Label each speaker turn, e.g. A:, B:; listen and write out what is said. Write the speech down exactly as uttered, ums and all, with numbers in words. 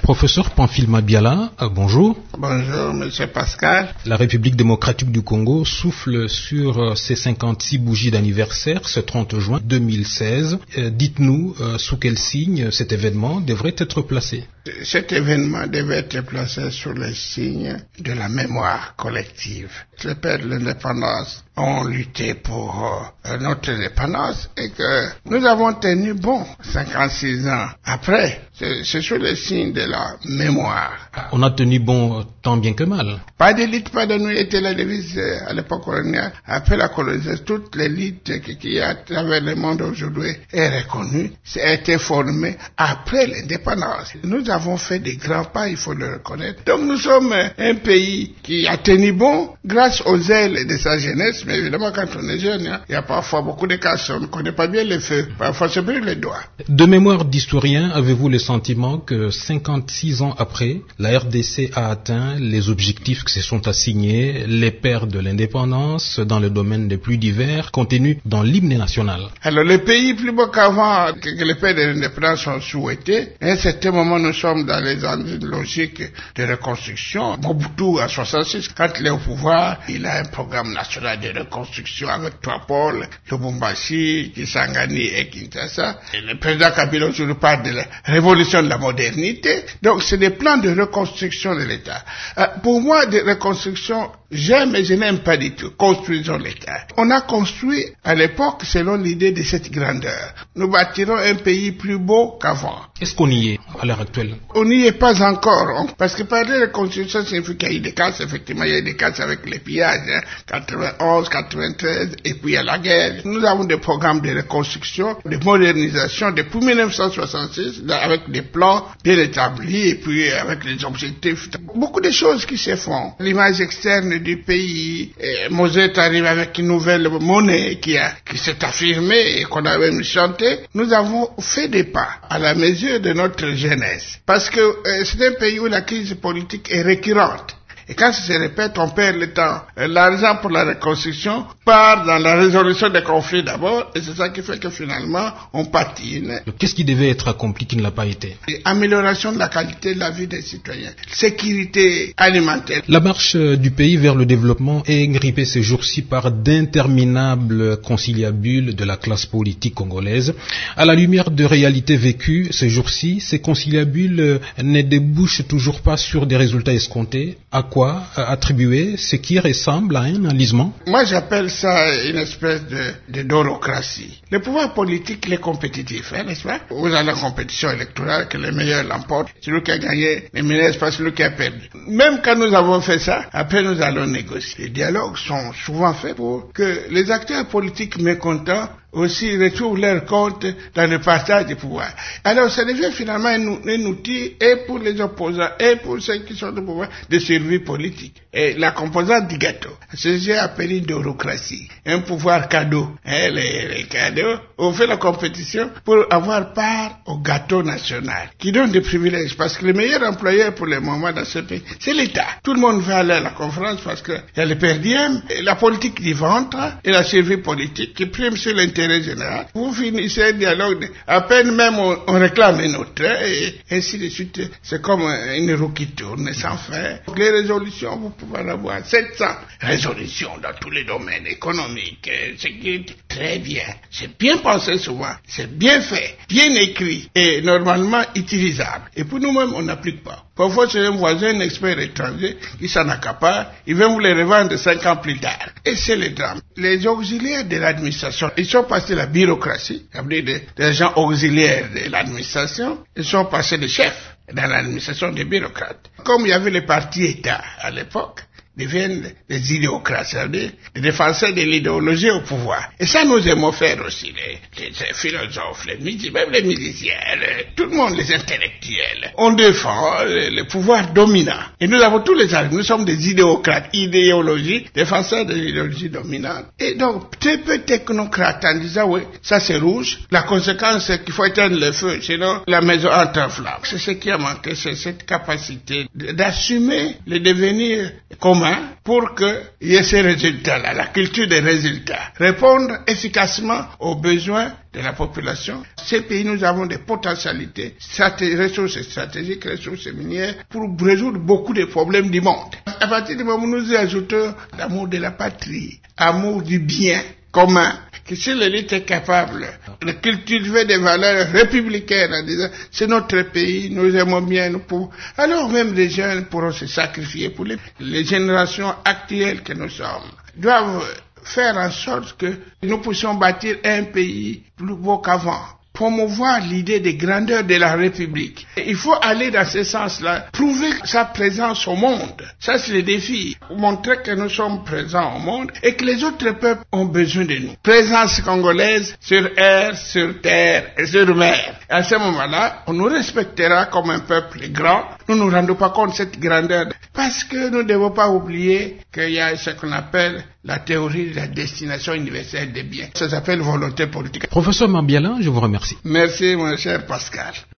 A: Professeur Pamphile Mabiala, euh, bonjour.
B: Bonjour, Monsieur Pascal.
A: La République démocratique du Congo souffle sur euh, ses cinquante-six bougies d'anniversaire ce trente juin deux mille seize. Euh, dites-nous euh, sous quel signe cet événement devrait être placé.
B: Cet événement devait être placé sur les signes de la mémoire collective. Les pères de l'indépendance ont lutté pour euh, notre indépendance et que nous avons tenu bon cinquante-six ans après. C'est, c'est sur les signes de la mémoire.
A: On a tenu bon euh, tant bien que mal.
B: Pas d'élite, pas de nuit était la devise euh, à l'époque coloniale. Après la colonisation, toute l'élite qui, qui est à travers le monde aujourd'hui est reconnue, a été formée après l'indépendance. Nous avons fait des grands pas, il faut le reconnaître. Donc nous sommes un pays qui a tenu bon grâce aux ailes de sa jeunesse, mais évidemment quand on est jeune, hein, il y a parfois beaucoup de cas, on ne connaît pas bien les feux, parfois se brûle les doigts.
A: De mémoire d'historien, avez-vous le sentiment que cinquante-six ans après, la R D C a atteint les objectifs que se sont assignés les pères de l'indépendance dans le domaine les plus divers contenus dans l'hymne national?
B: Alors les pays plus beaux qu'avant, que, que les pères de l'indépendance ont souhaité, à un certain moment nous sommes dans les logiques de reconstruction. Mobutu en soixante-six, quand il est au pouvoir, il a un programme national de reconstruction avec trois pôles, Lubumbashi, Kisangani et Kinshasa. Et le président Kabila aujourd'hui parle de la révolution de la modernité. Donc c'est des plans de reconstruction de l'État. Euh, pour moi, de reconstruction, j'aime et je n'aime pas du tout. Construisons l'État. On a construit à l'époque selon l'idée de cette grandeur. Nous bâtirons un pays plus beau qu'avant.
A: Est-ce qu'on y est à l'heure actuelle?
B: On n'y est pas encore, hein, parce que parler de reconstruction signifie qu'il y a eu des cas, effectivement, il y a eu des cas avec les pillages, hein, quatre-vingt-onze, quatre-vingt-treize, et puis il y a la guerre. Nous avons des programmes de reconstruction, de modernisation depuis mille neuf cent soixante-six, avec des plans bien établis, et puis avec les objectifs. Beaucoup de choses qui se font. L'image externe du pays, Mosette arrive avec une nouvelle monnaie qui, a, qui s'est affirmée et qu'on a même chanté. Nous avons fait des pas à la mesure de notre jeunesse. Parce que euh, c'est un pays où la crise politique est récurrente. Et quand ça se répète, on perd le temps. L'argent pour la reconstruction part dans la résolution des conflits d'abord, et c'est ça qui fait que finalement, on patine.
A: Qu'est-ce qui devait être accompli qui ne l'a pas été?
B: Et amélioration de la qualité de la vie des citoyens, sécurité alimentaire.
A: La marche du pays vers le développement est grippée ces jours-ci par d'interminables conciliabules de la classe politique congolaise. À la lumière de réalités vécues ces jours-ci, ces conciliabules ne débouchent toujours pas sur des résultats escomptés. À quoi attribuer ce qui ressemble à un enlisement?
B: Moi, j'appelle ça une espèce de, de dorocratie. Le pouvoir politique, il est compétitif, hein, n'est-ce pas? Vous avez la compétition électorale, que les meilleurs l'emportent. Celui qui a gagné ne mérite pas celui qui a perdu. Même quand nous avons fait ça, après nous allons négocier. Les dialogues sont souvent faits pour que les acteurs politiques mécontents aussi retrouvent leur compte dans le partage du pouvoir. Alors ça devient finalement un, un outil et pour les opposants et pour ceux qui sont au pouvoir de survie politique. Et la composante du gâteau, c'est ce que j'ai appelé dorocratie, un pouvoir cadeau. Hein, les, les cadeaux, on fait la compétition pour avoir part au gâteau national qui donne des privilèges parce que le meilleur employeur pour le moment dans ce pays, c'est l'État. Tout le monde va aller à la conférence parce qu'il y a le perdième, la politique du ventre et la survie politique qui prime sur l'intérêt général. Vous finissez un dialogue, à peine même on, on réclame un autre, et ainsi de suite. C'est comme une roue qui tourne sans fin. Les résolutions, vous pouvez en avoir sept cents résolutions dans tous les domaines économiques, sécurité. Très bien. C'est bien pensé souvent. C'est bien fait, bien écrit et normalement utilisable. Et pour nous-mêmes, on n'applique pas. Parfois, c'est un voisin, un expert étranger qui s'en accapare, il vient vous les revendre cinq ans plus tard. Et c'est le drame. Les auxiliaires de l'administration, ils sont passés de la bureaucratie, c'est-à-dire des, des gens auxiliaires de l'administration, ils sont passés de chefs dans l'administration des bureaucrates. Comme il y avait les partis État à l'époque, deviennent des idéocrates, c'est-à-dire des défenseurs de l'idéologie au pouvoir. Et ça, nous aimons faire aussi, les, les, les philosophes, les musiciens, même les musiciens, les, tout le monde, les intellectuels. On défend le, le pouvoir dominant. Et nous avons tous les arguments. Nous sommes des idéocrates, idéologie, défenseurs de l'idéologie dominante. Et donc, très peu technocrates en disant, oui, ça c'est rouge. La conséquence, c'est qu'il faut éteindre le feu, sinon la maison entre en flamme. C'est ce qui a manqué, c'est cette capacité d'assumer le devenir commun commun pour qu'il y ait ces résultats-là, la culture des résultats, répondre efficacement aux besoins de la population. Ces pays, nous avons des potentialités, straté- ressources stratégiques, ressources minières, pour résoudre beaucoup de problèmes du monde. À partir du moment où nous y ajoutons l'amour de la patrie, amour du bien commun, que si l'élite est capable de cultiver des valeurs républicaines en disant c'est notre pays, nous aimons bien, nous pouvons, alors même les jeunes pourront se sacrifier pour les, les générations actuelles que nous sommes, doivent faire en sorte que nous puissions bâtir un pays plus beau qu'avant. Promouvoir l'idée de grandeur de la République. Il faut aller dans ce sens-là, prouver sa présence au monde. Ça, c'est le défi. Montrer que nous sommes présents au monde et que les autres peuples ont besoin de nous. Présence congolaise sur air, sur terre et sur mer. À ce moment-là, on nous respectera comme un peuple grand. Nous ne nous rendons pas compte de cette grandeur. Parce que nous ne devons pas oublier qu'il y a ce qu'on appelle la théorie de la destination universelle des biens. Ça s'appelle volonté politique.
A: Professeur Mambiala, je vous remercie.
B: Merci, mon cher Pascal.